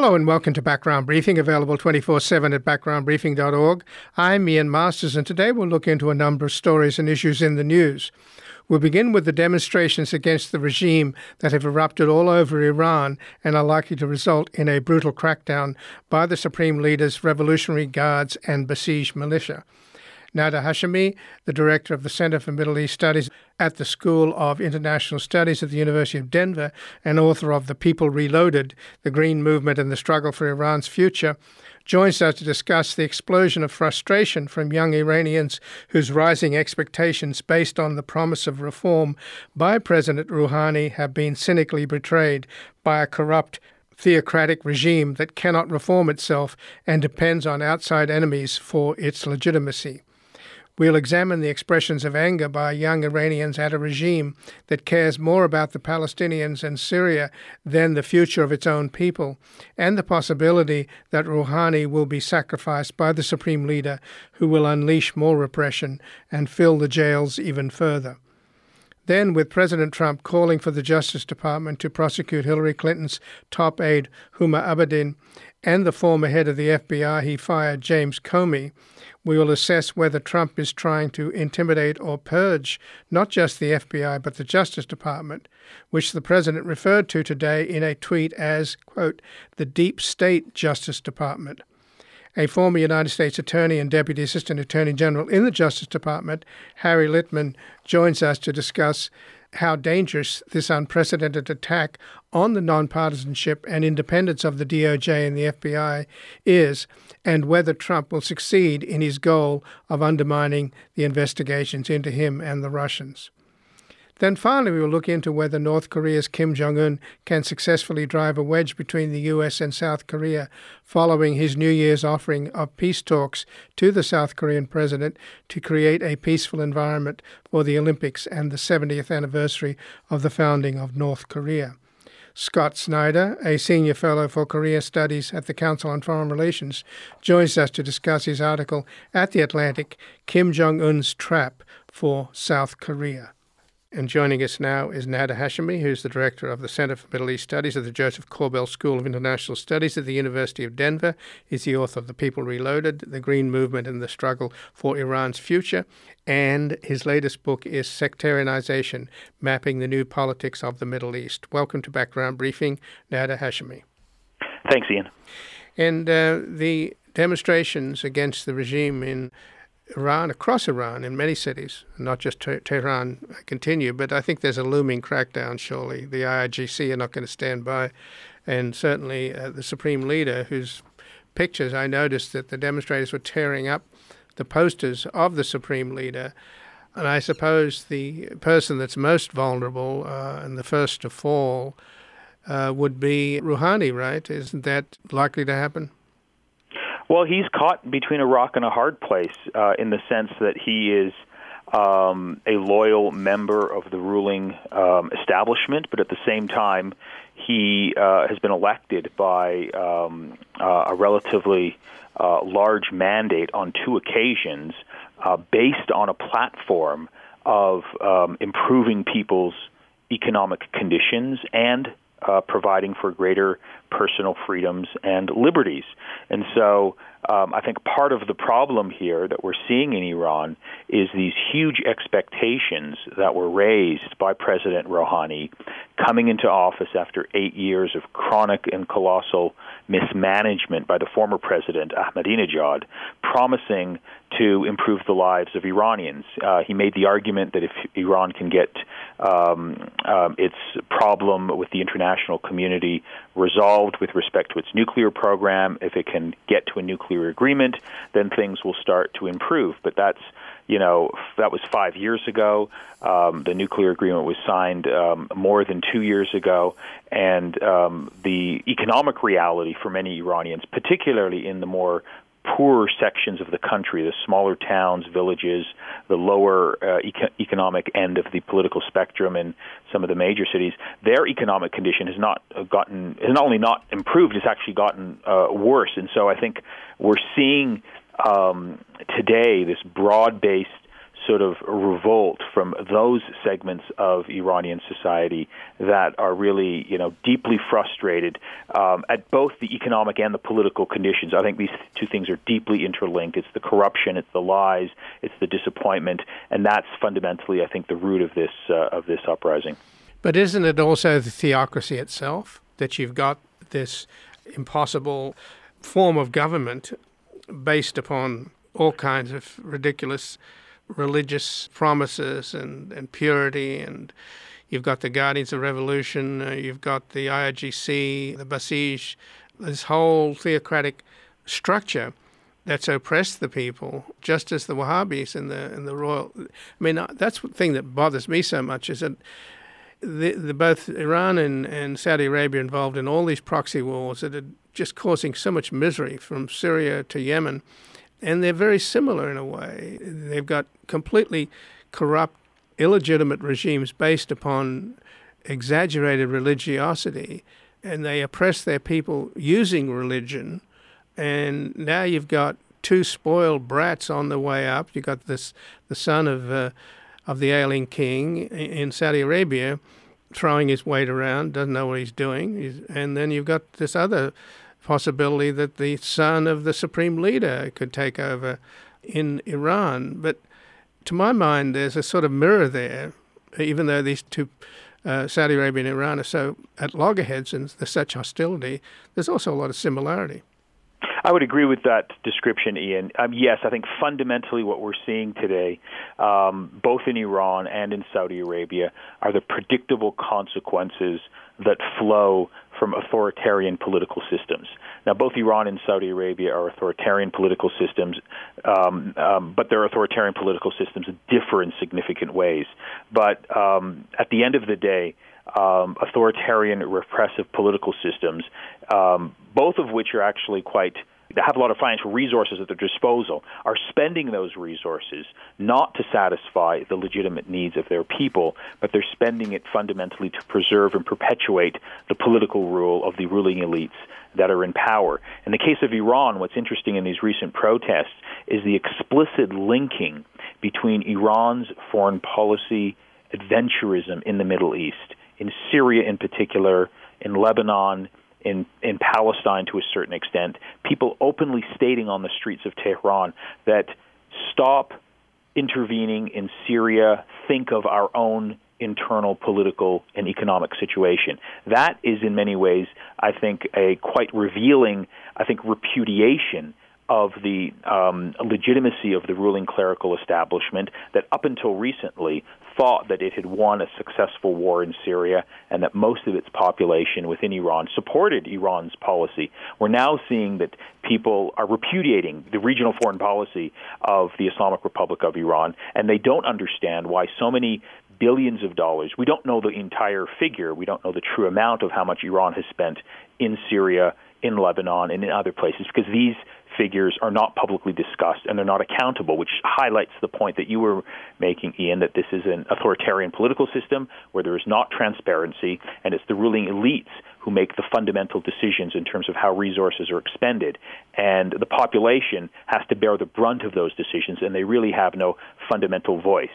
Hello and welcome to Background Briefing, available 24/7 at backgroundbriefing.org. I'm Ian Masters, and today we'll look into a number of stories and issues in the news. We'll begin with the demonstrations against the regime that have erupted all over Iran and are likely to result in a brutal crackdown by the Supreme Leader's Revolutionary Guards and Basij militia. Nada Hashemi, the director of the Center for Middle East Studies at the School of International Studies at the University of Denver and author of The People Reloaded, The Green Movement and the Struggle for Iran's Future, joins us to discuss the explosion of frustration from young Iranians whose rising expectations based on the promise of reform by President Rouhani have been cynically betrayed by a corrupt theocratic regime that cannot reform itself and depends on outside enemies for its legitimacy. We'll examine the expressions of anger by young Iranians at a regime that cares more about the Palestinians and Syria than the future of its own people, and the possibility that Rouhani will be sacrificed by the Supreme Leader, who will unleash more repression and fill the jails even further. Then, with President Trump calling for the Justice Department to prosecute Hillary Clinton's top aide, Huma Abedin, and the former head of the FBI he fired, James Comey, we will assess whether Trump is trying to intimidate or purge not just the FBI but the Justice Department, which the president referred to today in a tweet as, quote, the deep state Justice Department. A former United States Attorney and Deputy Assistant Attorney General in the Justice Department, Harry Litman, joins us to discuss how dangerous this unprecedented attack on the nonpartisanship and independence of the DOJ and the FBI is, and whether Trump will succeed in his goal of undermining the investigations into him and the Russians. Then finally, we will look into whether North Korea's Kim Jong-un can successfully drive a wedge between the U.S. and South Korea following his New Year's offering of peace talks to the South Korean president to create a peaceful environment for the Olympics and the 70th anniversary of the founding of North Korea. Scott Snyder, a senior fellow for Korea Studies at the Council on Foreign Relations, joins us to discuss his article at The Atlantic, Kim Jong-un's Trap for South Korea. And joining us now is Nada Hashemi, who's the director of the Center for Middle East Studies at the Joseph Corbell School of International Studies at the University of Denver. He's the author of The People Reloaded, The Green Movement and the Struggle for Iran's Future. And his latest book is Sectarianization, Mapping the New Politics of the Middle East. Welcome to Background Briefing, Nada Hashemi. Thanks, Ian. And the demonstrations against the regime in Iran, across Iran, in many cities, not just Tehran, continue, but I think there's a looming crackdown, surely. The IRGC are not going to stand by, and certainly the Supreme Leader, whose pictures I noticed that the demonstrators were tearing up the posters of the Supreme Leader, and I suppose the person that's most vulnerable and the first to fall would be Rouhani, right? Isn't that likely to happen? Well, he's caught between a rock and a hard place in the sense that he is a loyal member of the ruling establishment, but at the same time, he has been elected by a relatively large mandate on two occasions based on a platform of improving people's economic conditions and providing for greater personal freedoms and liberties. And so I think part of the problem here that we're seeing in Iran is these huge expectations that were raised by President Rouhani coming into office after 8 years of chronic and colossal mismanagement by the former president, Ahmadinejad, promising to improve the lives of Iranians. He made the argument that if Iran can get its problem with the international community resolved with respect to its nuclear program, if it can get to a nuclear agreement, then things will start to improve. But that was 5 years ago. The nuclear agreement was signed more than 2 years ago, and the economic reality for many Iranians, particularly in the more poorer sections of the country, the smaller towns, villages, the lower economic end of the political spectrum in some of the major cities, their economic condition has not only not improved, it's actually gotten worse. And so I think we're seeing today this broad-based sort of revolt from those segments of Iranian society that are really, deeply frustrated at both the economic and the political conditions. I think these two things are deeply interlinked. It's the corruption, it's the lies, it's the disappointment, and that's fundamentally, I think, the root of this uprising. But isn't it also the theocracy itself, that you've got this impossible form of government based upon all kinds of ridiculous religious promises and purity, and you've got the Guardians of Revolution, you've got the IRGC, the Basij, this whole theocratic structure that's oppressed the people, just as the Wahhabis and the royal. I mean, that's the thing that bothers me so much, is that both Iran and Saudi Arabia are involved in all these proxy wars that are just causing so much misery, from Syria to Yemen. And they're very similar in a way. They've got completely corrupt, illegitimate regimes based upon exaggerated religiosity, and they oppress their people using religion. And now you've got two spoiled brats on the way up. You've got the son of the ailing king in Saudi Arabia throwing his weight around, doesn't know what he's doing. And then you've got this other possibility that the son of the supreme leader could take over in Iran. But to my mind, there's a sort of mirror there, even though these two, Saudi Arabia and Iran, are so at loggerheads and there's such hostility, there's also a lot of similarity. I would agree with that description, Ian. Yes, I think fundamentally what we're seeing today, both in Iran and in Saudi Arabia, are the predictable consequences that flow from authoritarian political systems. Now, both Iran and Saudi Arabia are authoritarian political systems, but their authoritarian political systems differ in significant ways. But at the end of the day, authoritarian, repressive political systems, both of which are actually they have a lot of financial resources at their disposal, are spending those resources not to satisfy the legitimate needs of their people, but they're spending it fundamentally to preserve and perpetuate the political rule of the ruling elites that are in power. In the case of Iran, what's interesting in these recent protests is the explicit linking between Iran's foreign policy adventurism in the Middle East, in Syria in particular, in Lebanon, in Palestine to a certain extent, people openly stating on the streets of Tehran that stop intervening in Syria, think of our own internal political and economic situation. That is in many ways, I think, a quite revealing, repudiation of the legitimacy of the ruling clerical establishment that up until recently thought that it had won a successful war in Syria and that most of its population within Iran supported Iran's policy. We're now seeing that people are repudiating the regional foreign policy of the Islamic Republic of Iran, and they don't understand why so many billions of dollars, we don't know the entire figure, we don't know the true amount of how much Iran has spent in Syria, in Lebanon, and in other places, because these figures are not publicly discussed and they're not accountable, which highlights the point that you were making, Ian, that this is an authoritarian political system where there is not transparency, and it's the ruling elites who make the fundamental decisions in terms of how resources are expended. And the population has to bear the brunt of those decisions, and they really have no fundamental voice.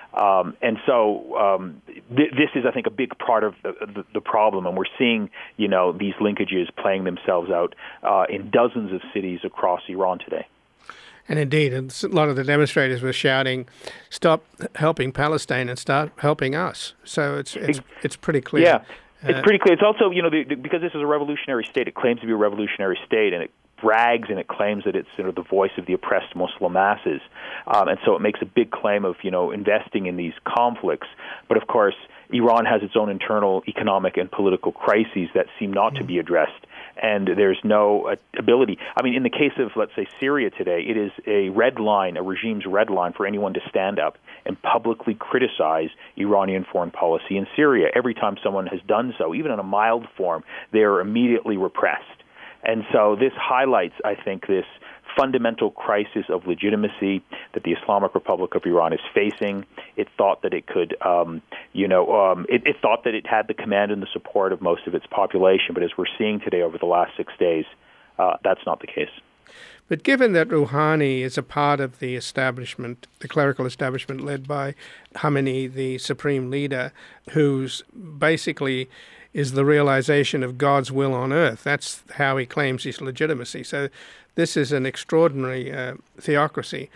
This is, I think, a big part of the problem, and we're seeing, these linkages playing themselves out in dozens of cities across Iran today. And indeed, a lot of the demonstrators were shouting, "Stop helping Palestine and start helping us." So it's pretty clear. Yeah, it's pretty clear. It's also, because this is a revolutionary state, it claims to be a revolutionary state, and it brags and it claims that it's the voice of the oppressed Muslim masses. And so it makes a big claim of, investing in these conflicts. But of course, Iran has its own internal economic and political crises that seem not to be addressed. And there's no ability. In the case of, let's say, Syria today, it is a red line, a regime's red line for anyone to stand up and publicly criticize Iranian foreign policy in Syria. Every time someone has done so, even in a mild form, they are immediately repressed. And so this highlights, I think, this fundamental crisis of legitimacy that the Islamic Republic of Iran is facing. It thought that it could, it thought that it had the command and the support of most of its population. But as we're seeing today over the last 6 days, that's not the case. But given that Rouhani is a part of the establishment, the clerical establishment led by Khamenei, the supreme leader, who's basically is the realization of God's will on earth. That's how he claims his legitimacy. So this is an extraordinary theocracy.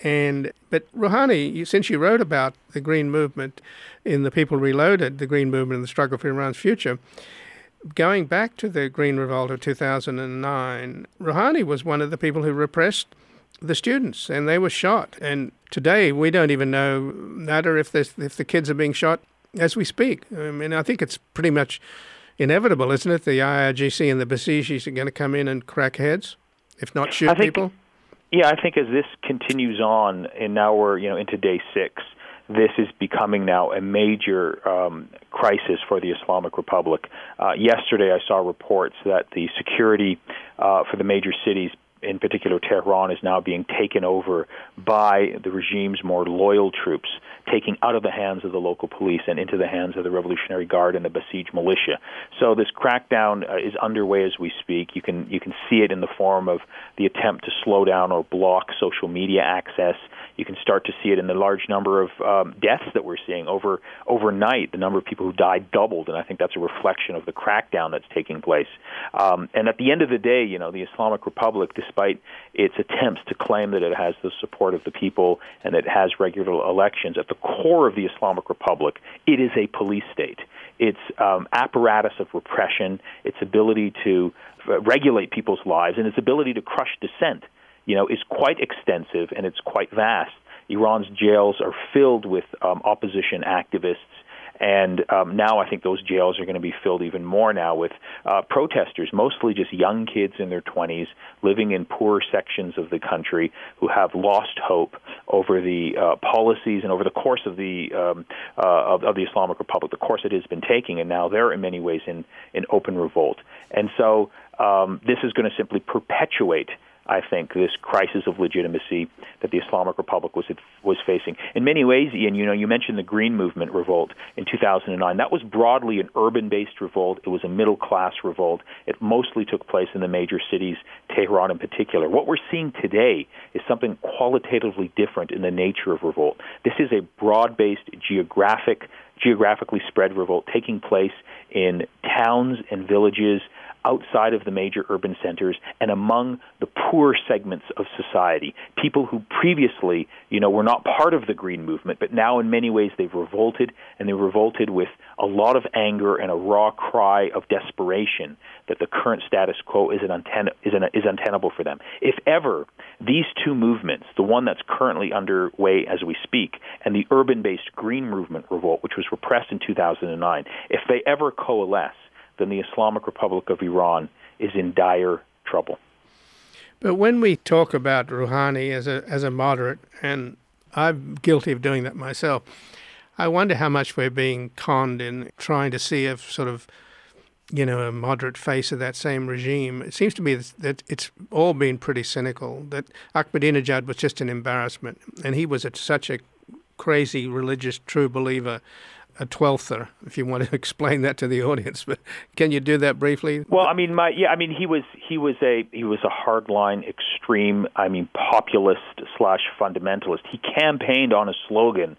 But Rouhani, since you wrote about the Green Movement in The People Reloaded, the Green Movement and the Struggle for Iran's Future, going back to the Green Revolt of 2009, Rouhani was one of the people who repressed the students, and they were shot. And today we don't even know, Nader, if the kids are being shot as we speak. I mean, I think it's pretty much inevitable, isn't it? The IRGC and the Basijis are going to come in and crack heads, if not shoot people. Yeah, I think as this continues on, and now we're into day 6, this is becoming now a major crisis for the Islamic Republic. Yesterday, I saw reports that the security for the major cities, in particular Tehran, is now being taken over by the regime's more loyal troops, taking out of the hands of the local police and into the hands of the Revolutionary Guard and the Basij militia. So this crackdown is underway as we speak. You can see it in the form of the attempt to slow down or block social media access. You can start to see it in the large number of deaths that we're seeing. Overnight, the number of people who died doubled, and I think that's a reflection of the crackdown that's taking place. And at the end of the day, the Islamic Republic, despite its attempts to claim that it has the support of the people and that it has regular elections, at the core of the Islamic Republic, it is a police state. Its apparatus of repression, its ability to regulate people's lives, and its ability to crush dissent, is quite extensive and it's quite vast. Iran's jails are filled with opposition activists, and now I think those jails are going to be filled even more now with protesters, mostly just young kids in their 20s, living in poor sections of the country who have lost hope over the policies and over the course of the Islamic Republic, the course it has been taking, and now they're in many ways in open revolt. And so this is going to simply perpetuate, I think, this crisis of legitimacy that the Islamic Republic was facing. In many ways, Ian, you mentioned the Green Movement revolt in 2009. That was broadly an urban-based revolt. It was a middle-class revolt. It mostly took place in the major cities, Tehran in particular. What we're seeing today is something qualitatively different in the nature of revolt. This is a broad-based, geographically spread revolt taking place in towns and villages outside of the major urban centers and among the poor segments of society, people who previously, were not part of the Green Movement, but now in many ways they've revolted, and they revolted with a lot of anger and a raw cry of desperation that the current status quo is untenable for them. If ever these two movements, the one that's currently underway as we speak, and the urban-based Green Movement revolt, which was repressed in 2009, if they ever coalesce, then the Islamic Republic of Iran is in dire trouble. But when we talk about Rouhani as a moderate, and I'm guilty of doing that myself, I wonder how much we're being conned in trying to see a sort of, a moderate face of that same regime. It seems to me that it's all been pretty cynical, that Ahmadinejad was just an embarrassment, and he was such a crazy religious true believer, a twelfter, if you want to explain that to the audience. But can you do that briefly? Well, he was a hardline, extreme, populist / fundamentalist. He campaigned on a slogan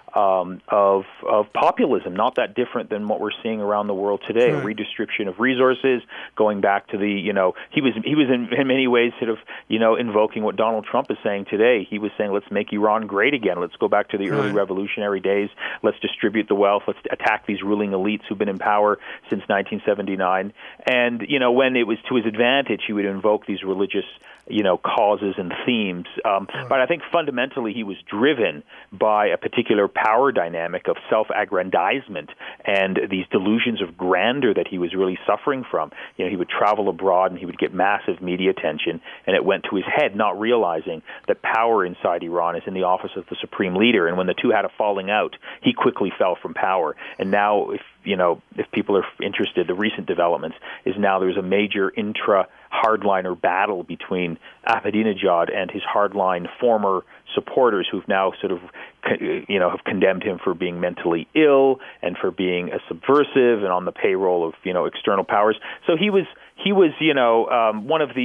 of populism, not that different than what we're seeing around the world today. Right. A redistribution of resources, going back to the, he was in many ways sort of, invoking what Donald Trump is saying today. He was saying, let's make Iran great again. Let's go back to the early revolutionary days. Let's distribute the wealth. Let's attack these ruling elites who've been in power since 1979. And, when it was to his advantage, he would invoke these religious, causes and themes. But I think fundamentally he was driven by a particular power dynamic of self-aggrandizement and these delusions of grandeur that he was really suffering from. He would travel abroad and he would get massive media attention, and it went to his head, not realizing that power inside Iran is in the office of the supreme leader. And when the two had a falling out, he quickly fell from power. And now, if people are interested, the recent developments is now there's a major hardliner battle between Ahmadinejad and his hardline former supporters who've now sort of, have condemned him for being mentally ill and for being a subversive and on the payroll of, external powers. So he was one of these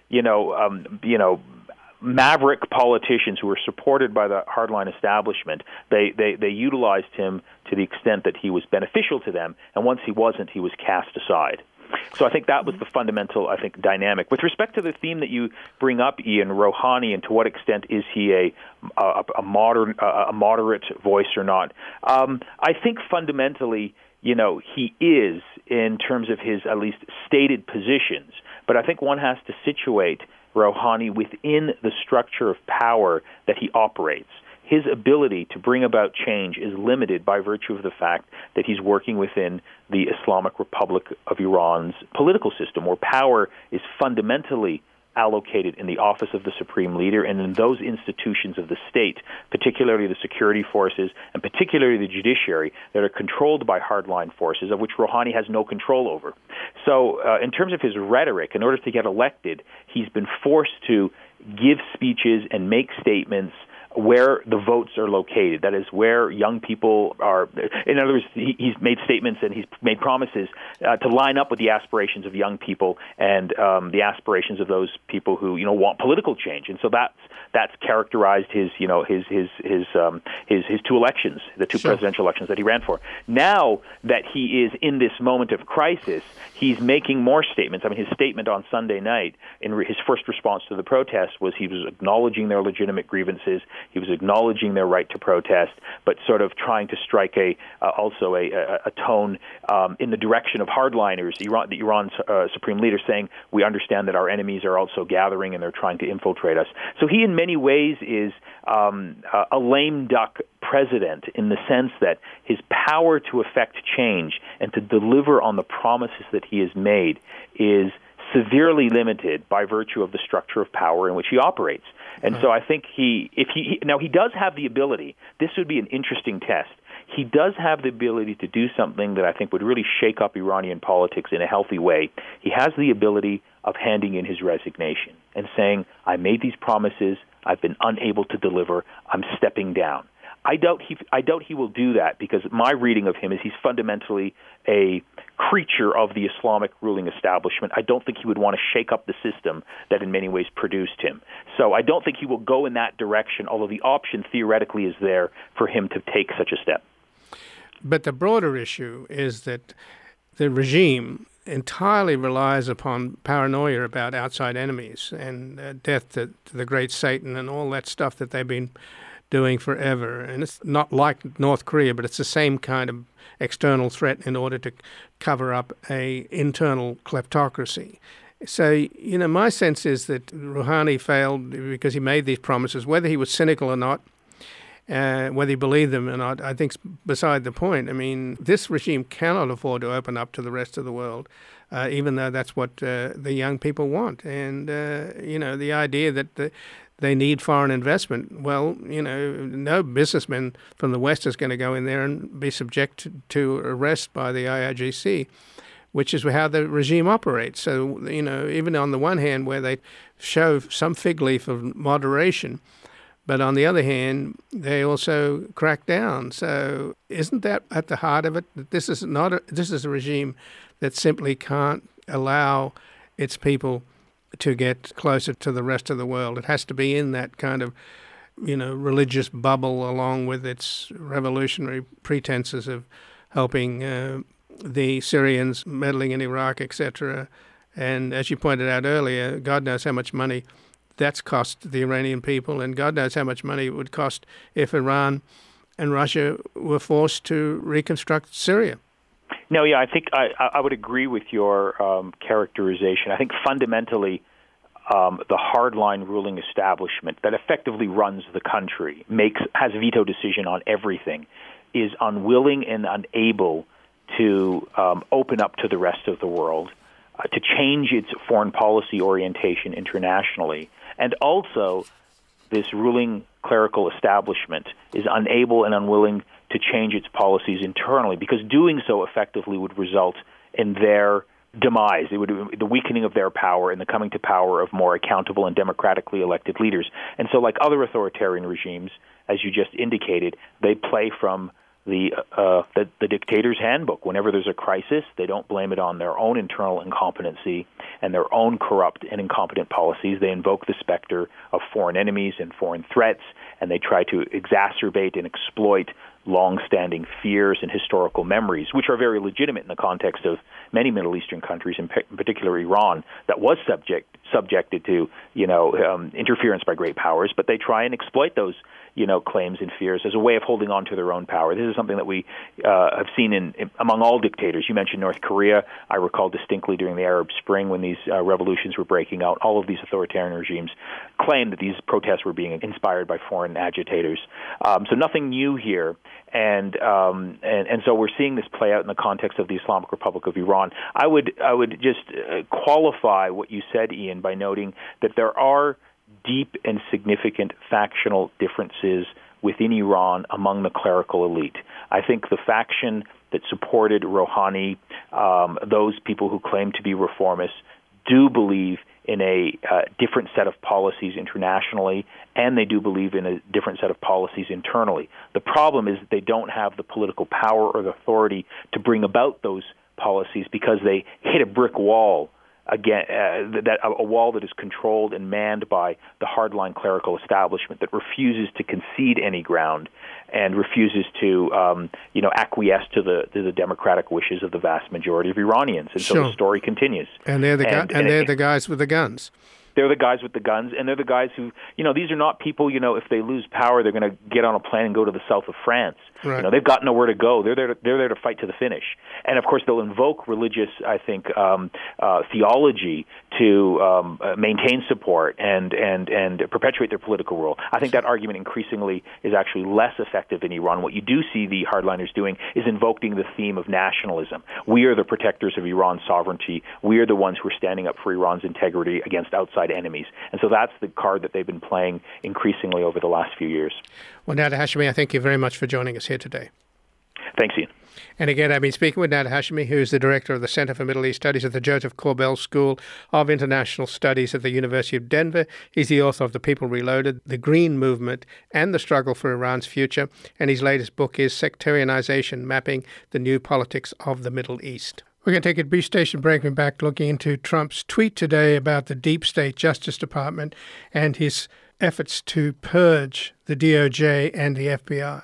maverick politicians who were supported by the hardline establishment, they utilized him to the extent that he was beneficial to them, and once he wasn't, he was cast aside. So I think that was the fundamental, dynamic. With respect to the theme that you bring up, Ian, Rouhani, and to what extent is he a moderate voice or not? I think fundamentally, he is in terms of his at least stated positions. But I think one has to situate Rouhani within the structure of power that he operates. His ability to bring about change is limited by virtue of the fact that he's working within the Islamic Republic of Iran's political system, where power is fundamentally allocated in the office of the supreme leader and in those institutions of the state, particularly the security forces and particularly the judiciary, that are controlled by hardline forces, of which Rouhani has no control over. So in terms of his rhetoric, in order to get elected, he's been forced to give speeches and make statements where the votes are located. That is, where young people are. In other words, he's made statements and he's made promises to line up with the aspirations of young people and the aspirations of those people who want political change. And so that's characterized his two elections, the two presidential elections that he ran for. Now that he is in this moment of crisis, he's making more statements. His statement on Sunday night in his first response to the protest was he was acknowledging their legitimate grievances. He was acknowledging their right to protest, but sort of trying to strike a tone in the direction of hardliners, the Iran's supreme leader, saying, we understand that our enemies are also gathering and they're trying to infiltrate us. So he, in many ways, is a lame duck president in the sense that his power to effect change and to deliver on the promises that he has made is severely limited by virtue of the structure of power in which he operates. And so I think he does have the ability. This would be an interesting test. He does have the ability to do something that I think would really shake up Iranian politics in a healthy way. He has the ability of handing in his resignation and saying, I made these promises, I've been unable to deliver, I'm stepping down. I doubt he will do that, because my reading of him is he's fundamentally a creature of the Islamic ruling establishment. I don't think he would want to shake up the system that in many ways produced him. So I don't think he will go in that direction, although the option theoretically is there for him to take such a step. But the broader issue is that the regime entirely relies upon paranoia about outside enemies and death to the great Satan and all that stuff that they've been doing forever. And it's not like North Korea, but it's the same kind of external threat in order to cover up a internal kleptocracy. So, my sense is that Rouhani failed because he made these promises. Whether he was cynical or not, whether he believed them or not, I think's beside the point. This regime cannot afford to open up to the rest of the world, even though that's what the young people want. And, the idea that they need foreign investment. Well, no businessman from the West is going to go in there and be subject to arrest by the IRGC, which is how the regime operates. So, even on the one hand, where they show some fig leaf of moderation, but on the other hand, they also crack down. So isn't that at the heart of it? That this is a regime that simply can't allow its people to get closer to the rest of the world. It has to be in that kind of, religious bubble, along with its revolutionary pretenses of helping the Syrians, meddling in Iraq, etc. And as you pointed out earlier, God knows how much money that's cost the Iranian people, and God knows how much money it would cost if Iran and Russia were forced to reconstruct Syria. No, yeah, I think I would agree with your characterization. I think fundamentally the hardline ruling establishment that effectively runs the country, has veto decision on everything, is unwilling and unable to open up to the rest of the world, to change its foreign policy orientation internationally. And also, this ruling clerical establishment is unable and unwilling to change its policies internally, because doing so effectively would result in their demise. It would the weakening of their power and the coming to power of more accountable and democratically elected leaders. And so, like other authoritarian regimes, as you just indicated, they play from the dictator's handbook. Whenever there's a crisis, they don't blame it on their own internal incompetency and their own corrupt and incompetent policies. They invoke the specter of foreign enemies and foreign threats, and they try to exacerbate and exploit long-standing fears and historical memories, which are very legitimate in the context of many Middle Eastern countries, in particular Iran, that was subjected to interference by great powers. But they try and exploit those claims and fears as a way of holding on to their own power. This is something that we have seen among all dictators. You mentioned North Korea. I recall distinctly during the Arab Spring when these revolutions were breaking out, all of these authoritarian regimes claimed that these protests were being inspired by foreign agitators. So nothing new here. And so we're seeing this play out in the context of the Islamic Republic of Iran. I would just qualify what you said, Ian, by noting that there are deep and significant factional differences within Iran among the clerical elite. I think the faction that supported Rouhani, those people who claim to be reformists, do believe in a different set of policies internationally, and they do believe in a different set of policies internally. The problem is that they don't have the political power or the authority to bring about those policies because they hit a brick wall. Again, a wall that is controlled and manned by the hardline clerical establishment that refuses to concede any ground and refuses to, acquiesce to the democratic wishes of the vast majority of Iranians. And so the story continues. And they're the guys with the guns. They're the guys with the guns, and they're the guys who, these are not people, if they lose power, they're going to get on a plane and go to the south of France. Right. They've got nowhere to go. They're there to fight to the finish. And, of course, they'll invoke religious, I think, theology to maintain support and perpetuate their political rule. I think that argument increasingly is actually less effective in Iran. What you do see the hardliners doing is invoking the theme of nationalism. We are the protectors of Iran's sovereignty. We are the ones who are standing up for Iran's integrity against outside enemies. And so that's the card that they've been playing increasingly over the last few years. Well, Nader Hashemi, I thank you very much for joining us here today. Thanks, Ian. And again, I've been speaking with Nader Hashemi, who is the director of the Center for Middle East Studies at the Joseph Corbell School of International Studies at the University of Denver. He's the author of The People Reloaded, The Green Movement, and the Struggle for Iran's Future. And his latest book is Sectarianization, Mapping the New Politics of the Middle East. We're going to take a brief station break and back looking into Trump's tweet today about the Deep State Justice Department and his efforts to purge the DOJ and the FBI.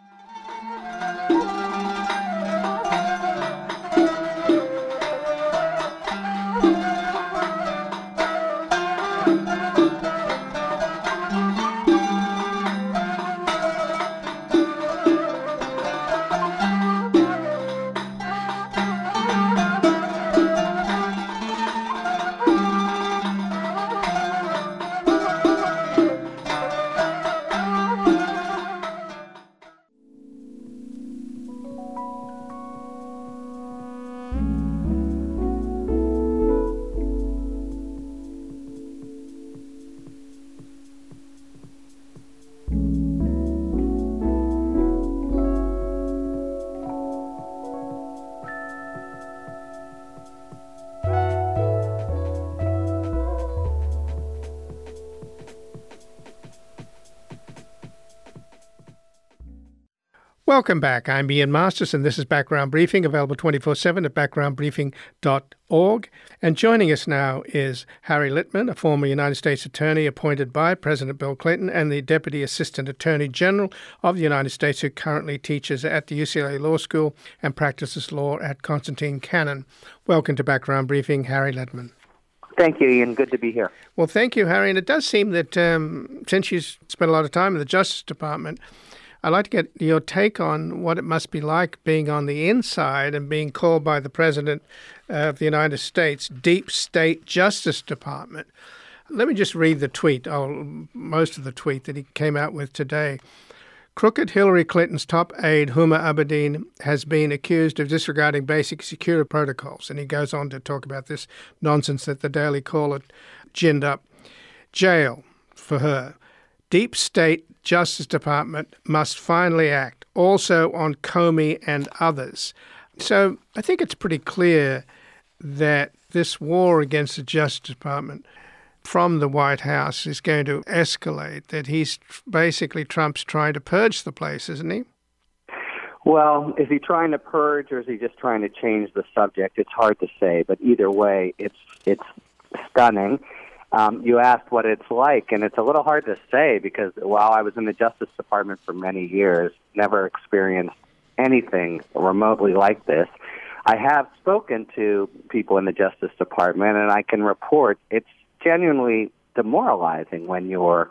Welcome back. I'm Ian Masters, and this is Background Briefing, available 24/7 at backgroundbriefing.org. And joining us now is Harry Litman, a former United States attorney appointed by President Bill Clinton and the Deputy Assistant Attorney General of the United States, who currently teaches at the UCLA Law School and practices law at Constantine Cannon. Welcome to Background Briefing, Harry Litman. Thank you, Ian. Good to be here. Well, thank you, Harry. And it does seem that since you spent a lot of time in the Justice Department, I'd like to get your take on what it must be like being on the inside and being called by the President of the United States Deep State Justice Department. Let me just read the tweet, most of the tweet that he came out with today. Crooked Hillary Clinton's top aide, Huma Abedin, has been accused of disregarding basic security protocols. And he goes on to talk about this nonsense that the Daily Caller ginned up. Jail for her. Deep State Justice Department must finally act, also on Comey and others. So I think it's pretty clear that this war against the Justice Department from the White House is going to escalate, that he's basically Trump's trying to purge the place, isn't he? Well, is he trying to purge or is he just trying to change the subject? It's hard to say, but either way, it's stunning. You asked what it's like, and it's a little hard to say because while I was in the Justice Department for many years, never experienced anything remotely like this. I have spoken to people in the Justice Department, and I can report it's genuinely demoralizing when your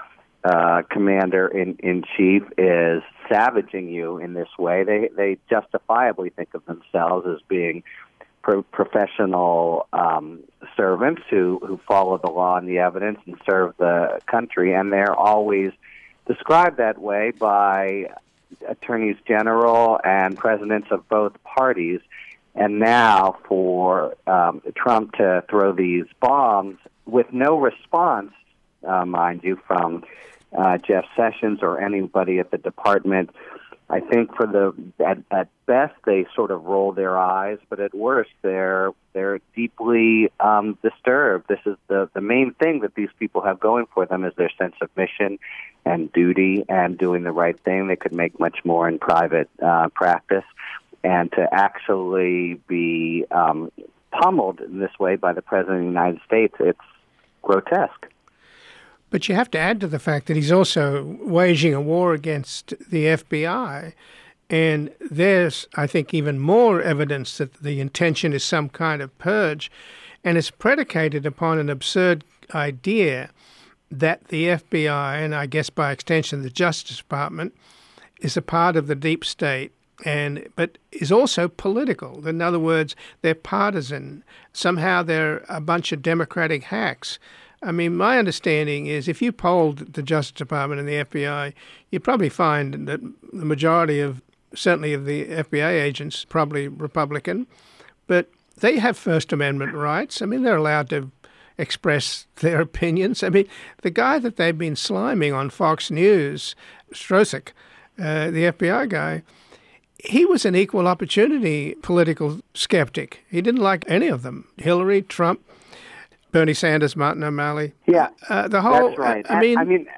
commander-in-chief is savaging you in this way. They justifiably think of themselves as being professional servants who follow the law and the evidence and serve the country, and they're always described that way by attorneys general and presidents of both parties. And now for Trump to throw these bombs with no response, mind you, from Jeff Sessions or anybody at the department, I think at best they sort of roll their eyes, but at worst they're deeply disturbed. This is the main thing that these people have going for them is their sense of mission and duty and doing the right thing. They could make much more in private practice, and to actually be pummeled in this way by the President of the United States, it's grotesque. But you have to add to the fact that he's also waging a war against the FBI. And there's, I think, even more evidence that the intention is some kind of purge. And it's predicated upon an absurd idea that the FBI, and I guess by extension the Justice Department, is a part of the deep state, but is also political. In other words, they're partisan. Somehow they're a bunch of Democratic hacks. I mean, my understanding is if you polled the Justice Department and the FBI, you'd probably find that the majority certainly of the FBI agents, probably Republican, but they have First Amendment rights. I mean, they're allowed to express their opinions. I mean, the guy that they've been sliming on Fox News, Strzok, the FBI guy, he was an equal opportunity political skeptic. He didn't like any of them. Hillary, Trump, Bernie Sanders, Martin O'Malley. Yeah, the whole. That's right. Let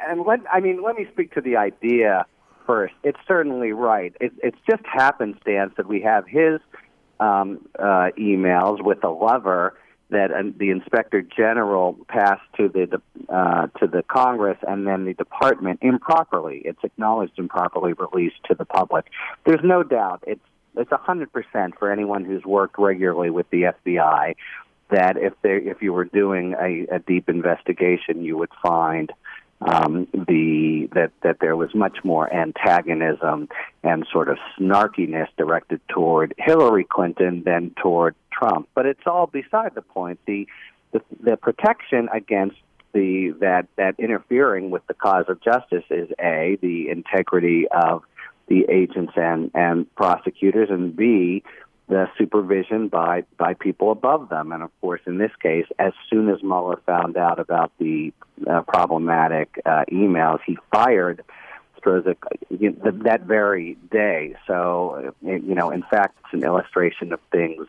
me speak to the idea first. It's certainly right. It's just happenstance that we have his emails with a lover that the Inspector General passed to the Congress and then the Department improperly. It's acknowledged improperly released to the public. There's no doubt. It's 100% for anyone who's worked regularly with the FBI that if you were doing a deep investigation, you would find that there was much more antagonism and sort of snarkiness directed toward Hillary Clinton than toward Trump. But it's all beside the point. The protection against that interfering with the cause of justice is A, the integrity of the agents and prosecutors, and B, the supervision by people above them. And, of course, in this case, as soon as Mueller found out about the problematic emails, he fired Strzok that very day. So, in fact, it's an illustration of things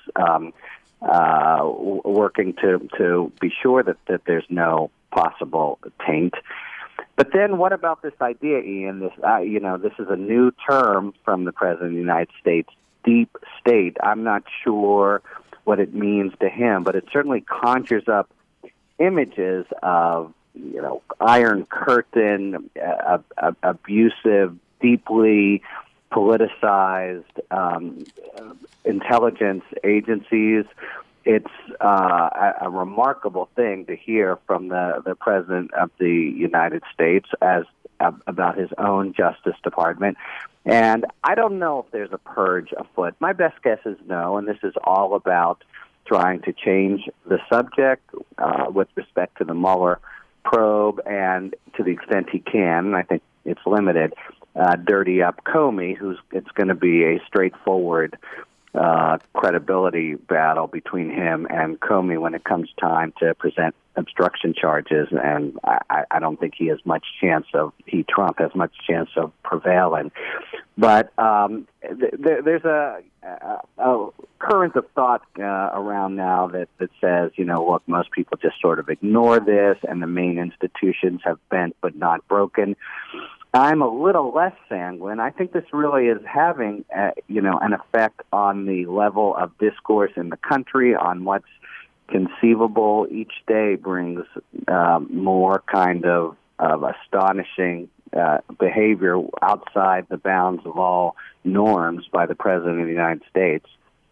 working to be sure that there's no possible taint. But then what about this idea, Ian? This is a new term from the President of the United States, deep state. I'm not sure what it means to him, but it certainly conjures up images of, Iron Curtain, abusive, deeply politicized intelligence agencies. It's a remarkable thing to hear from the President of the United States about his own Justice Department. And I don't know if there's a purge afoot. My best guess is no, and this is all about trying to change the subject with respect to the Mueller probe, and to the extent he can, and I think it's limited, dirty up Comey, it's going to be a straightforward credibility battle between him and Comey when it comes time to present obstruction charges, and I don't think Trump has much chance of prevailing. But there's a current of thought around now that says, look, most people just sort of ignore this, and the main institutions have bent but not broken. I'm a little less sanguine. I think this really is having, an effect on the level of discourse in the country, on what's conceivable. Each day brings more kind of astonishing behavior outside the bounds of all norms by the President of the United States.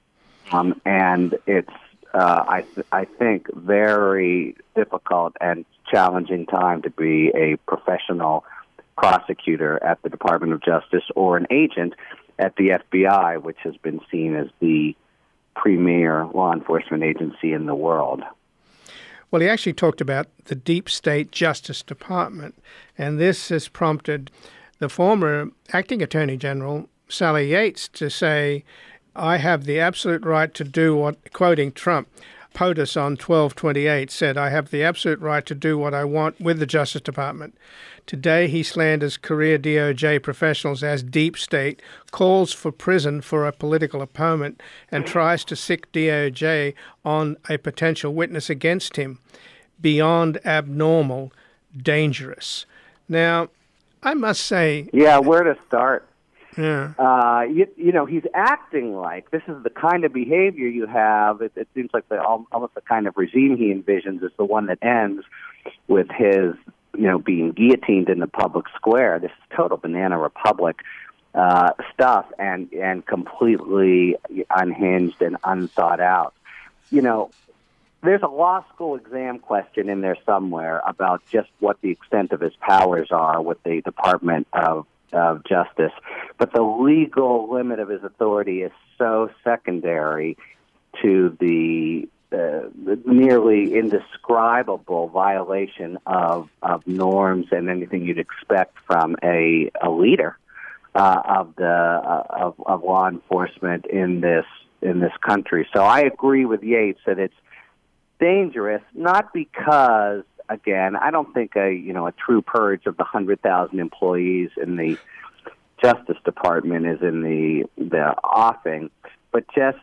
And it's, I think, very difficult and challenging time to be a professional prosecutor at the Department of Justice or an agent at the FBI, which has been seen as the premier law enforcement agency in the world. Well, he actually talked about the deep state Justice Department, and this has prompted the former acting Attorney General, Sally Yates, to say, I have the absolute right to do what, quoting Trump, POTUS on 12/28 said, I have the absolute right to do what I want with the Justice Department. Today, he slanders career DOJ professionals as deep state, calls for prison for a political opponent, and tries to sic DOJ on a potential witness against him. Beyond abnormal, dangerous. Now, I must say... Yeah, where to start? Yeah. He's acting like this is the kind of behavior you have. It seems like almost the kind of regime he envisions is the one that ends with his, being guillotined in the public square. This is total banana republic stuff and completely unhinged and unthought out. There's a law school exam question in there somewhere about just what the extent of his powers are with the Department of Justice, but the legal limit of his authority is so secondary to the nearly indescribable violation of norms and anything you'd expect from a leader of law enforcement in this country. So I agree with Yates that it's dangerous, not because, again, I don't think a true purge of the 100,000 employees in the Justice Department is in the offing, but just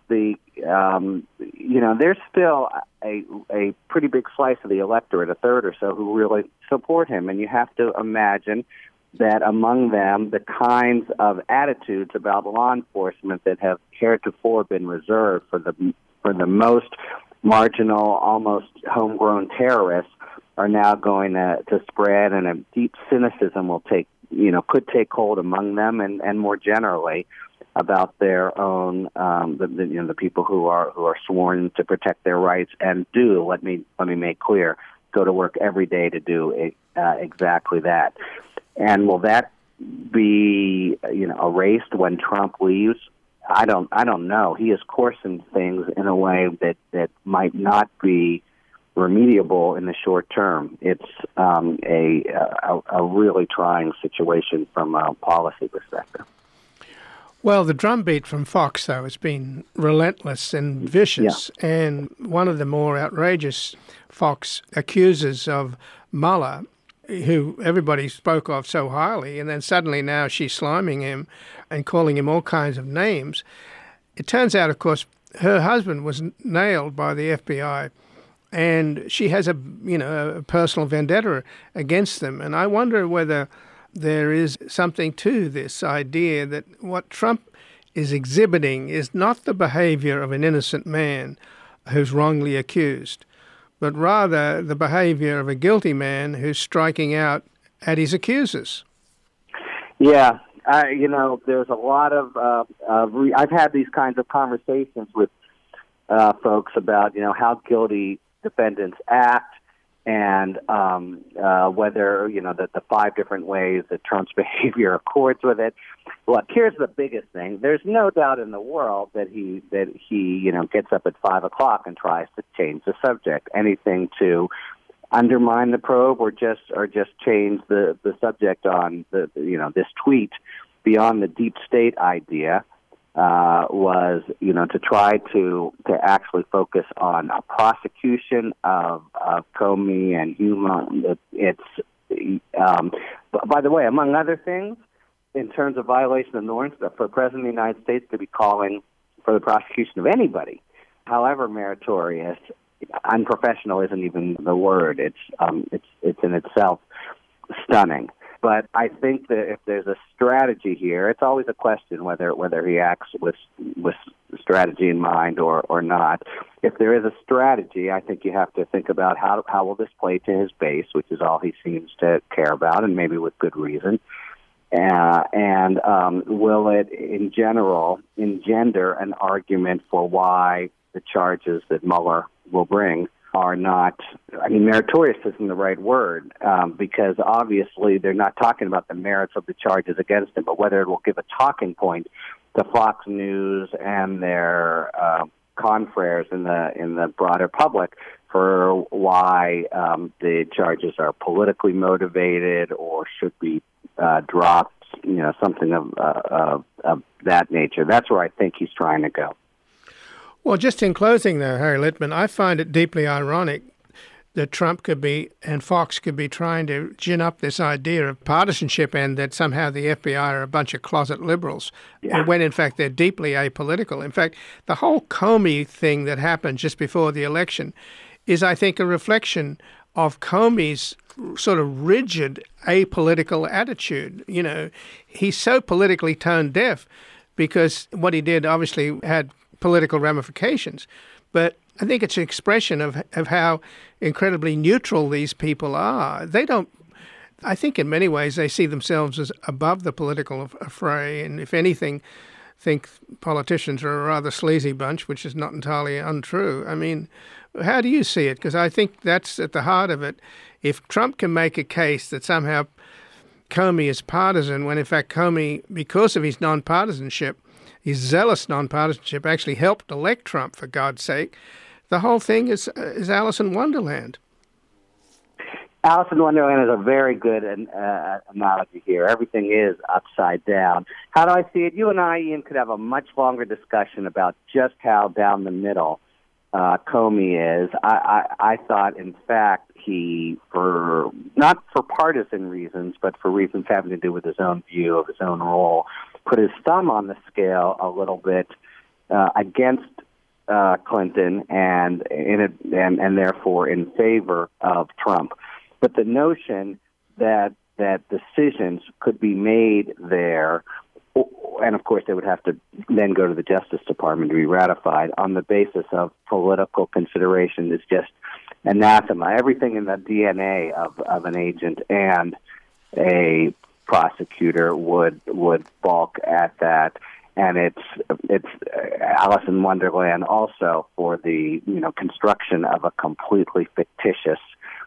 there's still a pretty big slice of the electorate, a third or so, who really support him, and you have to imagine that among them, the kinds of attitudes about law enforcement that have heretofore been reserved for the most marginal, almost homegrown terrorists are now going to spread, and a deep cynicism could take hold among them, and more generally about their own the people who are sworn to protect their rights and do. Let me make clear, go to work every day to do exactly that. And will that be erased when Trump leaves? I don't know. He is coursing things in a way that might not be remediable in the short term. It's a really trying situation from a policy perspective. Well, the drumbeat from Fox, though, has been relentless and vicious. Yeah. And one of the more outrageous Fox accusers of Mueller, who everybody spoke of so highly, and then suddenly now she's sliming him and calling him all kinds of names. It turns out, of course, her husband was nailed by the FBI, and she has a personal vendetta against them. And I wonder whether there is something to this idea that what Trump is exhibiting is not the behavior of an innocent man who's wrongly accused, but rather the behavior of a guilty man who's striking out at his accusers. Yeah, there's a lot of I've had these kinds of conversations with folks about how guilty defendants act, and whether the 5 different ways that Trump's behavior accords with it. Look, here's the biggest thing: there's no doubt in the world that he gets up at 5:00 and tries to change the subject, anything to undermine the probe or just change the subject on this tweet beyond the deep state idea. Was to try to actually focus on a prosecution of Comey and Huma. By the way, among other things, in terms of violation of norms, for the President of the United States to be calling for the prosecution of anybody, however meritorious, unprofessional isn't even the word. It's in itself stunning. But I think that if there's a strategy here, it's always a question whether he acts with strategy in mind or not. If there is a strategy, I think you have to think about how will this play to his base, which is all he seems to care about, and maybe with good reason. And will it, in general, engender an argument for why the charges that Mueller will bring are not, meritorious isn't the right word, because obviously they're not talking about the merits of the charges against him, but whether it will give a talking point to Fox News and their confreres in the broader public for why the charges are politically motivated or should be dropped, something of that nature. That's where I think he's trying to go. Well, just in closing though, Harry Litman, I find it deeply ironic that Trump could be and Fox could be trying to gin up this idea of partisanship and that somehow the FBI are a bunch of closet liberals, when in fact they're deeply apolitical. In fact, the whole Comey thing that happened just before the election is, I think, a reflection of Comey's sort of rigid apolitical attitude. He's so politically tone deaf because what he did obviously had political ramifications. But I think it's an expression of how incredibly neutral these people are. I think in many ways they see themselves as above the political fray, and if anything, think politicians are a rather sleazy bunch, which is not entirely untrue. How do you see it? Because I think that's at the heart of it. If Trump can make a case that somehow Comey is partisan, when in fact Comey, because of his nonpartisanship, his zealous nonpartisanship, actually helped elect Trump, for God's sake, the whole thing is Alice in Wonderland. Alice in Wonderland is a very good analogy here. Everything is upside down. How do I see it? You and I, Ian, could have a much longer discussion about just how down the middle Comey is. I thought, in fact, he, not for partisan reasons, but for reasons having to do with his own view of his own role, put his thumb on the scale a little bit against Clinton and therefore in favor of Trump. But the notion that decisions could be made there, and of course they would have to then go to the Justice Department to be ratified on the basis of political consideration, is just anathema. Everything in the DNA of an agent and a prosecutor would balk at that. And it's Alice in Wonderland also for the construction of a completely fictitious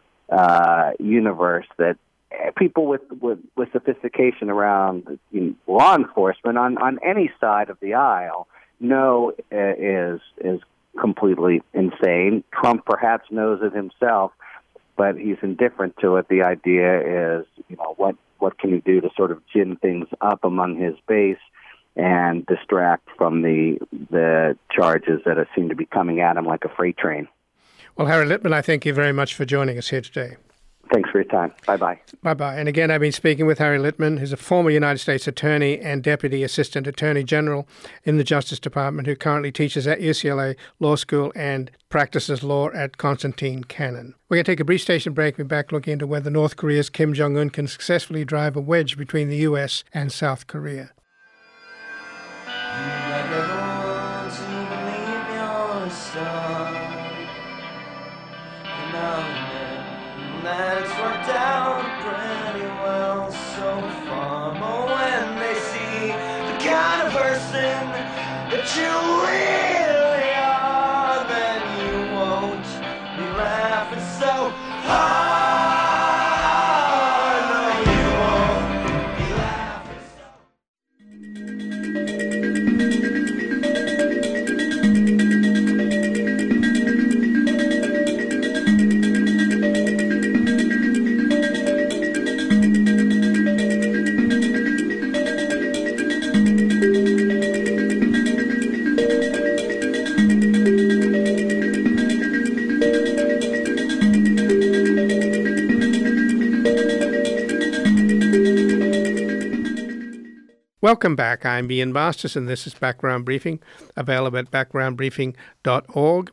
universe that people with sophistication around law enforcement on any side of the aisle know is completely insane. Trump perhaps knows it himself, but he's indifferent to it. The idea is, what can he do to sort of gin things up among his base and distract from the charges that seem to be coming at him like a freight train. Well, Harry Litman, I thank you very much for joining us here today. Thanks for your time. Bye-bye. Bye-bye. And again, I've been speaking with Harry Litman, who's a former United States Attorney and Deputy Assistant Attorney General in the Justice Department, who currently teaches at UCLA Law School and practices law at Constantine Cannon. We're going to take a brief station break. We're back looking into whether North Korea's Kim Jong-un can successfully drive a wedge between the U.S. and South Korea. It's worked out pretty well so far, but when they see the kind of person that you really are, then you won't be laughing so hard. No, you won't be laughing Welcome back. I'm Ian Masters, and this is Background Briefing, available at backgroundbriefing.org.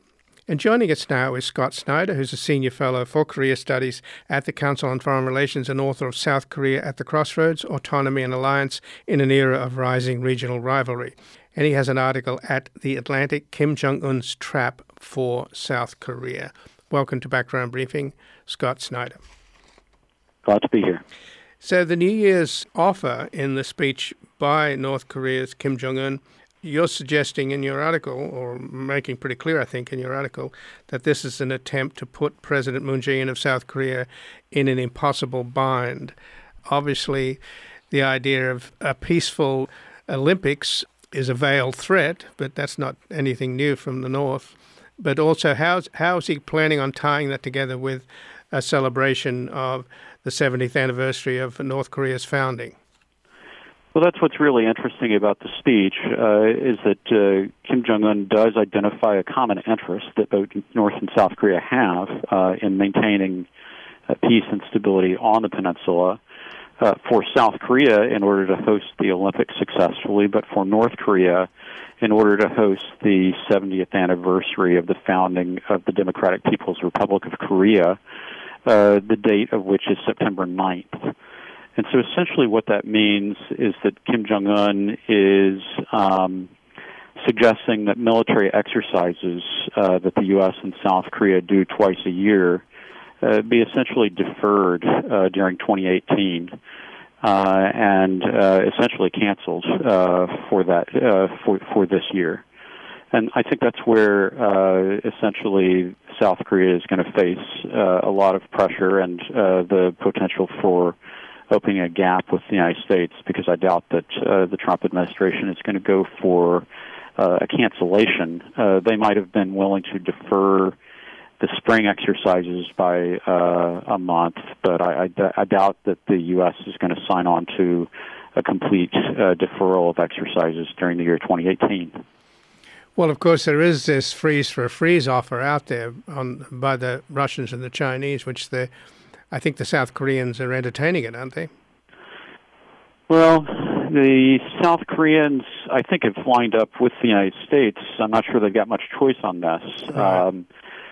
And joining us now is Scott Snyder, who's a Senior Fellow for Korea Studies at the Council on Foreign Relations and author of South Korea at the Crossroads, Autonomy and Alliance in an Era of Rising Regional Rivalry. And he has an article at The Atlantic, Kim Jong-un's Trap for South Korea. Welcome to Background Briefing, Scott Snyder. Glad to be here. So the New Year's offer in the speech by North Korea's Kim Jong-un, you're suggesting in your article, or making pretty clear, I think, in your article, that this is an attempt to put President Moon Jae-in of South Korea in an impossible bind. Obviously, the idea of a peaceful Olympics is a veiled threat, but that's not anything new from the North. But also, how is he planning on tying that together with a celebration of the 70th anniversary of North Korea's founding? Well, that's what's really interesting about the speech, is that Kim Jong-un does identify a common interest that both North and South Korea have in maintaining peace and stability on the peninsula. For South Korea, in order to host the Olympics successfully, but for North Korea, in order to host the 70th anniversary of the founding of the Democratic People's Republic of Korea, the date of which is September 9th. And so essentially what that means is that Kim Jong-un is suggesting that military exercises that the U.S. and South Korea do twice a year be essentially deferred during 2018 and essentially canceled for this year. And I think that's where essentially South Korea is going to face a lot of pressure and the potential for opening a gap with the United States, because I doubt that the Trump administration is going to go for a cancellation. They might have been willing to defer the spring exercises by a month, but I doubt that the U.S. is going to sign on to a complete deferral of exercises during the year 2018. Well, of course, there is this freeze for a freeze offer out there by the Russians and the Chinese, which I think the South Koreans are entertaining it, aren't they? Well, the South Koreans, I think, have lined up with the United States. I'm not sure they've got much choice on this. Right.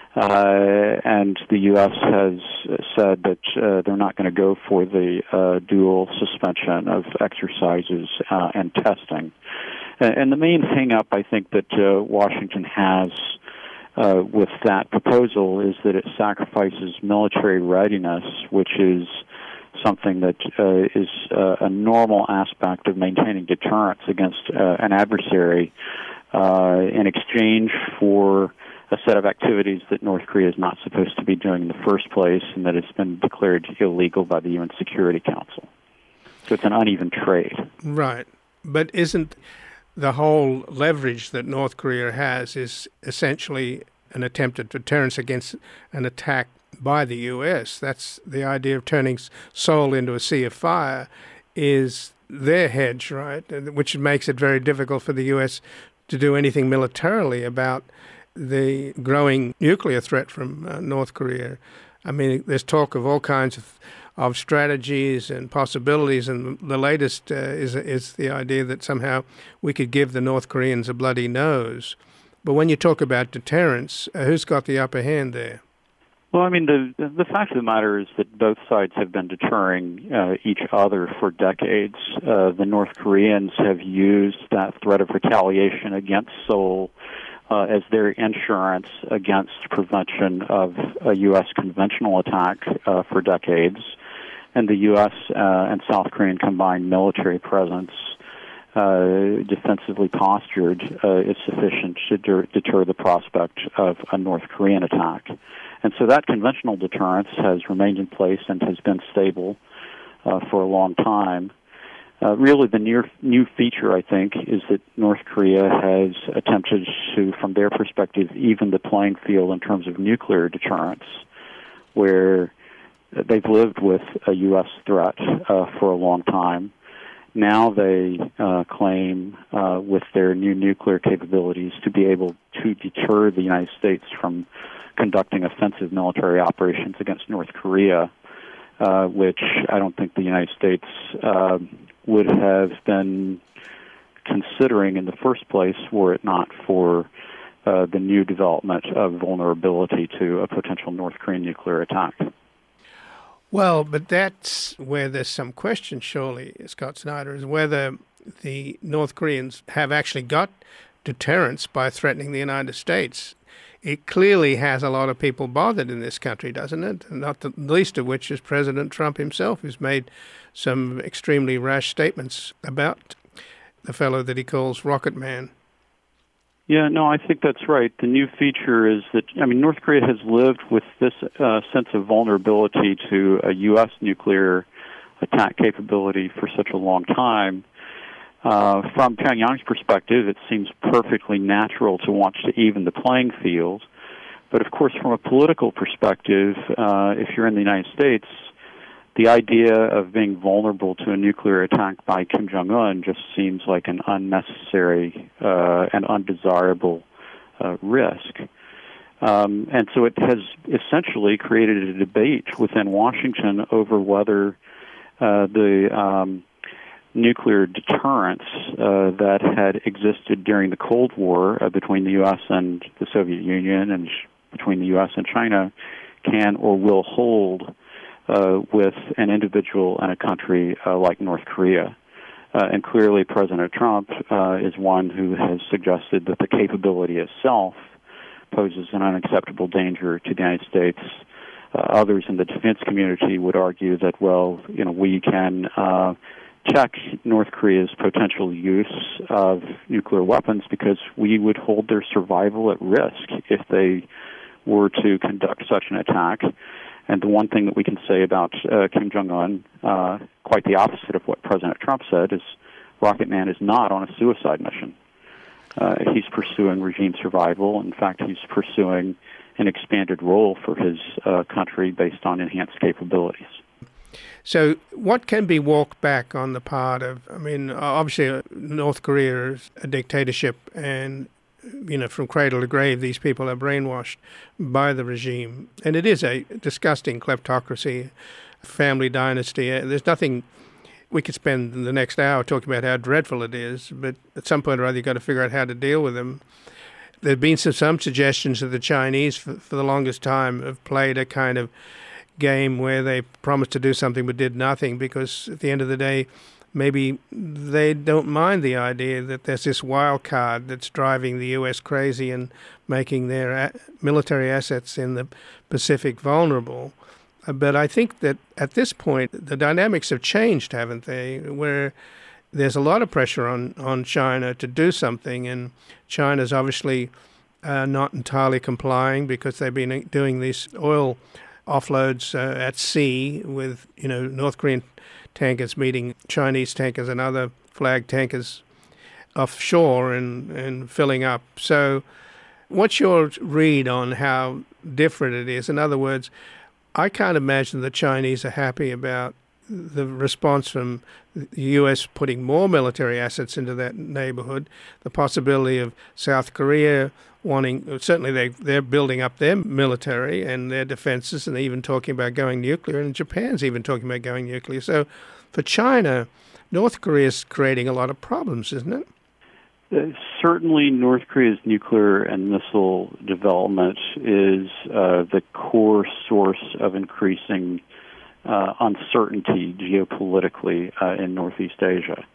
And the U.S. has said that they're not going to go for the dual suspension of exercises and testing. And the main hang-up, I think, that Washington has with that proposal is that it sacrifices military readiness, which is something that is a normal aspect of maintaining deterrence against an adversary in exchange for a set of activities that North Korea is not supposed to be doing in the first place, and that it's been declared illegal by the UN Security Council. So it's an uneven trade. Right. But isn't the whole leverage that North Korea has is essentially an attempted deterrence against an attack by the U.S.? That's the idea of turning Seoul into a sea of fire is their hedge, right? Which makes it very difficult for the U.S. to do anything militarily about the growing nuclear threat from North Korea. I mean, there's talk of all kinds of strategies and possibilities, and the latest is the idea that somehow we could give the North Koreans a bloody nose. But when you talk about deterrence, who's got the upper hand there? Well, I mean, the fact of the matter is that both sides have been deterring each other for decades. The North Koreans have used that threat of retaliation against Seoul as their insurance against prevention of a U.S. conventional attack for decades. And the U.S. And South Korean combined military presence, defensively postured, is sufficient to deter the prospect of a North Korean attack. And so that conventional deterrence has remained in place and has been stable for a long time. Really, the new feature, I think, is that North Korea has attempted to, from their perspective, even the playing field in terms of nuclear deterrence, where they've lived with a U.S. threat for a long time. Now they claim, with their new nuclear capabilities, to be able to deter the United States from conducting offensive military operations against North Korea, which I don't think the United States would have been considering in the first place were it not for the new development of vulnerability to a potential North Korean nuclear attack. Well, but that's where there's some question, surely, Scott Snyder, is whether the North Koreans have actually got deterrence by threatening the United States. It clearly has a lot of people bothered in this country, doesn't it? Not the least of which is President Trump himself, who's made some extremely rash statements about the fellow that he calls Rocket Man. Yeah, no, I think that's right. The new feature is that, North Korea has lived with this sense of vulnerability to a U.S. nuclear attack capability for such a long time. From Pyongyang's perspective, it seems perfectly natural to want to even the playing field. But of course, from a political perspective, if you're in the United States, the idea of being vulnerable to a nuclear attack by Kim Jong-un just seems like an unnecessary and undesirable risk. And so it has essentially created a debate within Washington over whether the nuclear deterrence that had existed during the Cold War between the U.S. and the Soviet Union and between the U.S. and China can or will hold with an individual and a country like North Korea. And clearly President Trump is one who has suggested that the capability itself poses an unacceptable danger to the United States. Others in the defense community would argue that, we can check North Korea's potential use of nuclear weapons because we would hold their survival at risk if they were to conduct such an attack. And the one thing that we can say about Kim Jong-un, quite the opposite of what President Trump said, is Rocket Man is not on a suicide mission. He's pursuing regime survival. In fact, he's pursuing an expanded role for his country based on enhanced capabilities. So what can be walked back on the part of, obviously North Korea is a dictatorship and, from cradle to grave, these people are brainwashed by the regime. And it is a disgusting kleptocracy, family dynasty. There's nothing, we could spend the next hour talking about how dreadful it is, but at some point or other you've got to figure out how to deal with them. There have been some suggestions that the Chinese, for the longest time, have played a kind of game where they promised to do something but did nothing, because at the end of the day, maybe they don't mind the idea that there's this wild card that's driving the U.S. crazy and making their military assets in the Pacific vulnerable. But I think that at this point, the dynamics have changed, haven't they, where there's a lot of pressure on China to do something, and China's obviously not entirely complying because they've been doing these oil offloads at sea with, North Korean tankers meeting Chinese tankers and other flag tankers offshore and filling up. So what's your read on how different it is? In other words, I can't imagine the Chinese are happy about the response from the U.S. putting more military assets into that neighborhood, the possibility of South Korea wanting, certainly they're building up their military and their defenses, and they're even talking about going nuclear, and Japan's even talking about going nuclear. So for China, North Korea is creating a lot of problems, isn't it? Certainly North Korea's nuclear and missile development is the core source of increasing uncertainty geopolitically in Northeast Asia.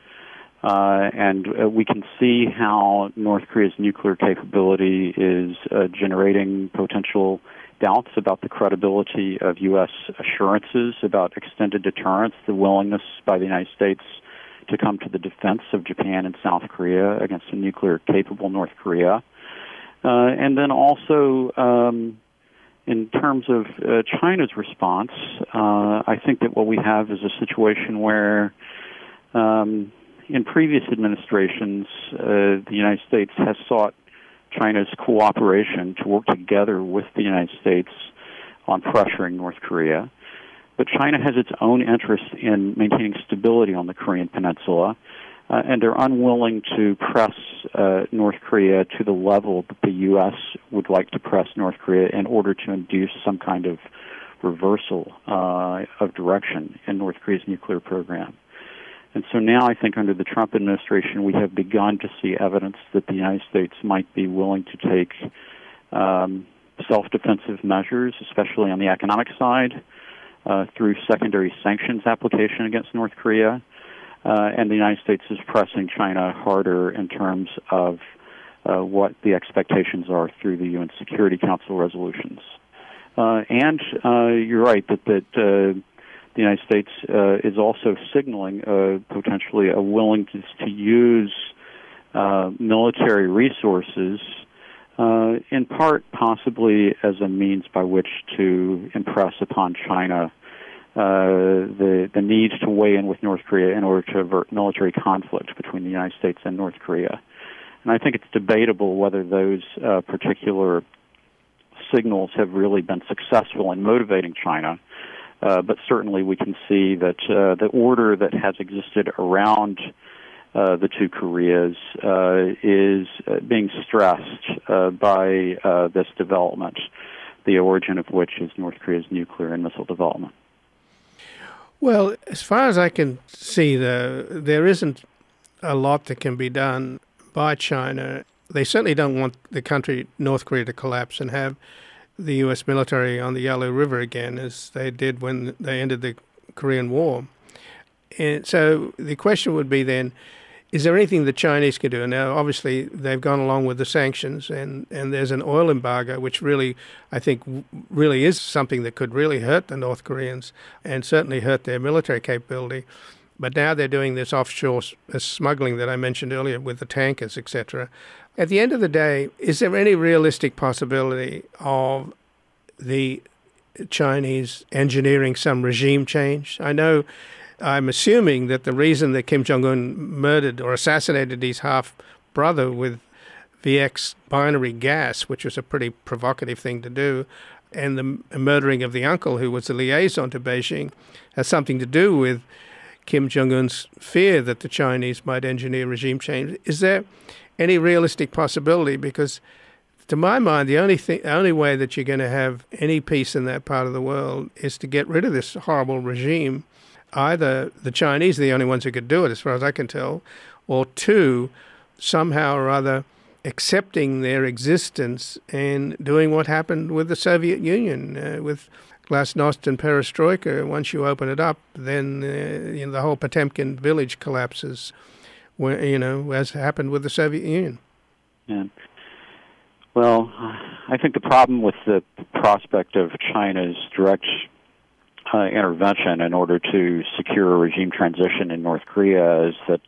And we can see how North Korea's nuclear capability is generating potential doubts about the credibility of U.S. assurances about extended deterrence, the willingness by the United States to come to the defense of Japan and South Korea against a nuclear-capable North Korea. And then also, in terms of China's response, I think that what we have is a situation where in previous administrations, the United States has sought China's cooperation to work together with the United States on pressuring North Korea. But China has its own interest in maintaining stability on the Korean Peninsula, and they're unwilling to press North Korea to the level that the U.S. would like to press North Korea in order to induce some kind of reversal of direction in North Korea's nuclear program. And so now I think under the Trump administration, we have begun to see evidence that the United States might be willing to take self-defensive measures, especially on the economic side, through secondary sanctions application against North Korea. And the United States is pressing China harder in terms of what the expectations are through the UN Security Council resolutions. And you're right that the United States is also signaling potentially a willingness to use military resources, in part possibly as a means by which to impress upon China the need to weigh in with North Korea in order to avert military conflict between the United States and North Korea. And I think it's debatable whether those particular signals have really been successful in motivating China. But certainly we can see that the order that has existed around the two Koreas is being stressed by this development, the origin of which is North Korea's nuclear and missile development. Well, as far as I can see, there isn't a lot that can be done by China. They certainly don't want the country, North Korea, to collapse and have the U.S. military on the Yalu River again, as they did when they ended the Korean War. And so the question would be then, is there anything the Chinese can do? Now, obviously, they've gone along with the sanctions, and there's an oil embargo, which really, I think, really is something that could really hurt the North Koreans and certainly hurt their military capability. But now they're doing this offshore smuggling that I mentioned earlier with the tankers, etc. At the end of the day, is there any realistic possibility of the Chinese engineering some regime change? I'm assuming that the reason that Kim Jong-un murdered or assassinated his half-brother with VX binary gas, which was a pretty provocative thing to do, and the murdering of the uncle, who was the liaison to Beijing, has something to do with Kim Jong-un's fear that the Chinese might engineer regime change. Is there any realistic possibility? Because to my mind, the only way that you're going to have any peace in that part of the world is to get rid of this horrible regime. Either the Chinese are the only ones who could do it, as far as I can tell, or two, somehow or other accepting their existence and doing what happened with the Soviet Union, with Glasnost and Perestroika. Once you open it up, then the whole Potemkin village collapses, as happened with the Soviet Union. Yeah. Well, I think the problem with the prospect of China's direct intervention in order to secure a regime transition in North Korea is that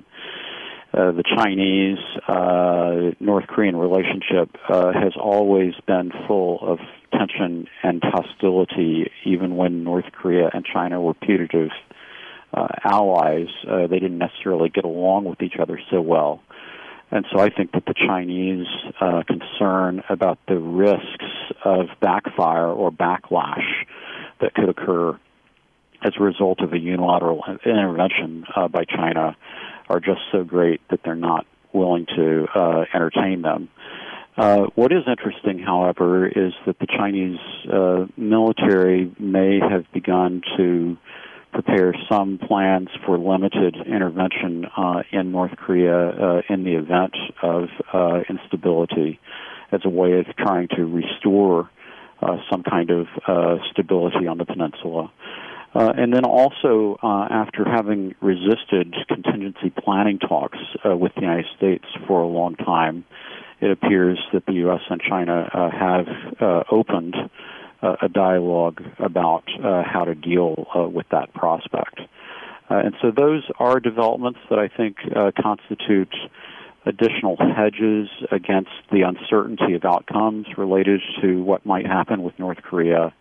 the Chinese-North Korean relationship has always been full of tension and hostility, even when North Korea and China were putative allies. They didn't necessarily get along with each other so well. And so I think that the Chinese concern about the risks of backfire or backlash that could occur as a result of a unilateral intervention by China are just so great that they're not willing to entertain them. What is interesting, however, is that the Chinese military may have begun to prepare some plans for limited intervention in North Korea in the event of instability as a way of trying to restore some kind of stability on the peninsula. And then also, after having resisted contingency planning talks with the United States for a long time, it appears that the U.S. and China have opened a dialogue about how to deal with that prospect. And so those are developments that I think constitute additional hedges against the uncertainty of outcomes related to what might happen with North Korea.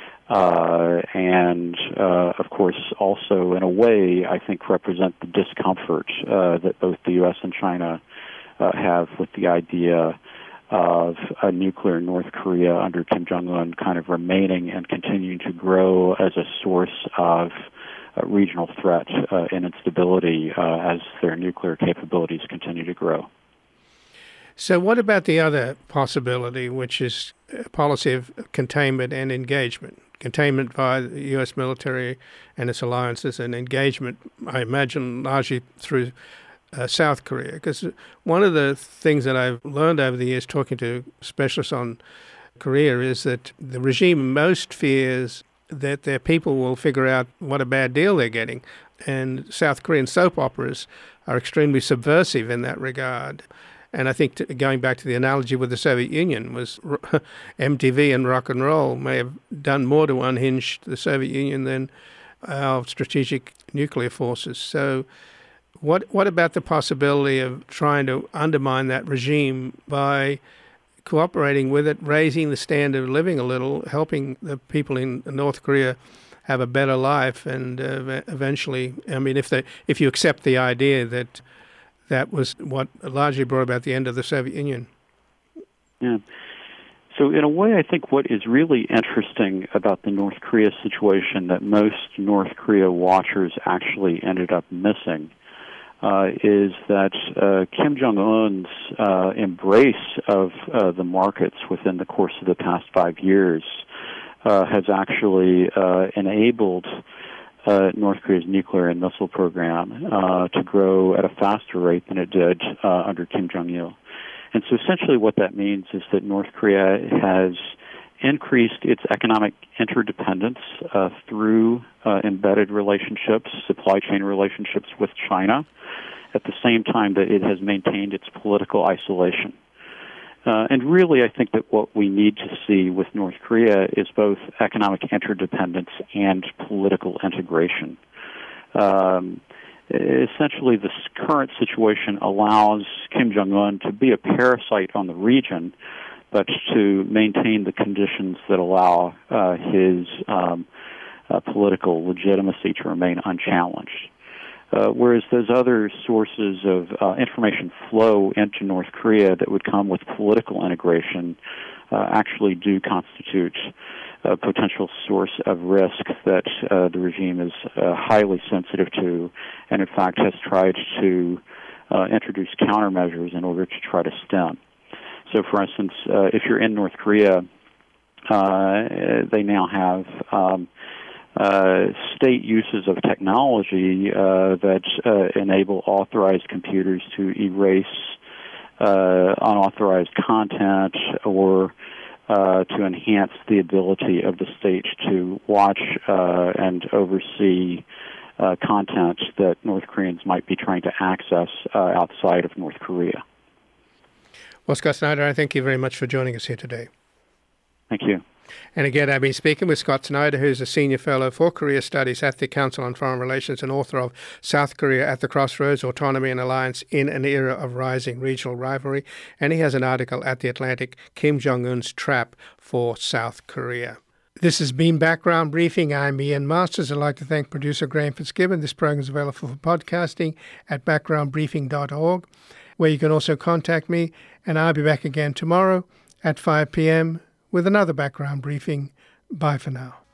And, of course, also, in a way, I think represent the discomfort that both the U.S. and China have with the idea of a nuclear North Korea under Kim Jong-un kind of remaining and continuing to grow as a source of regional threat and instability as their nuclear capabilities continue to grow. So what about the other possibility, which is a policy of containment and engagement? containment by the U.S. military and its alliances and engagement, I imagine, largely through South Korea. Because one of the things that I've learned over the years talking to specialists on Korea is that the regime most fears that their people will figure out what a bad deal they're getting. And South Korean soap operas are extremely subversive in that regard. And I think going back to the analogy with the Soviet Union, was MTV and rock and roll may have done more to unhinge the Soviet Union than our strategic nuclear forces. So what about the possibility of trying to undermine that regime by cooperating with it, raising the standard of living a little, helping the people in North Korea have a better life, and eventually, I mean, if you accept the idea that that was what largely brought about the end of the Soviet Union. Yeah. So in a way, I think what is really interesting about the North Korea situation that most North Korea watchers actually ended up missing is that Kim Jong-un's embrace of the markets within the course of the past 5 years has actually enabled North Korea's nuclear and missile program to grow at a faster rate than it did under Kim Jong-il. And so essentially what that means is that North Korea has increased its economic interdependence through embedded relationships, supply chain relationships with China, at the same time that it has maintained its political isolation. And really, I think that what we need to see with North Korea is both economic interdependence and political integration. Essentially, this current situation allows Kim Jong-un to be a parasite on the region, but to maintain the conditions that allow his political legitimacy to remain unchallenged. Whereas those other sources of information flow into North Korea that would come with political integration actually do constitute a potential source of risk that the regime is highly sensitive to, and in fact has tried to introduce countermeasures in order to try to stem. So, for instance, if you're in North Korea, they now have state uses of technology that enable authorized computers to erase unauthorized content or to enhance the ability of the state to watch and oversee content that North Koreans might be trying to access outside of North Korea. Well, Scott Snyder, I thank you very much for joining us here today. Thank you. And again, I've been speaking with Scott Snyder, who's a Senior Fellow for Korea Studies at the Council on Foreign Relations and author of South Korea at the Crossroads, Autonomy and Alliance in an Era of Rising Regional Rivalry. And he has an article at The Atlantic, Kim Jong-un's Trap for South Korea. This has been Background Briefing. I'm Ian Masters. I'd like to thank producer Graham Fitzgibbon. This program is available for podcasting at backgroundbriefing.org, where you can also contact me. And I'll be back again tomorrow at 5 p.m. with another Background Briefing. Bye for now.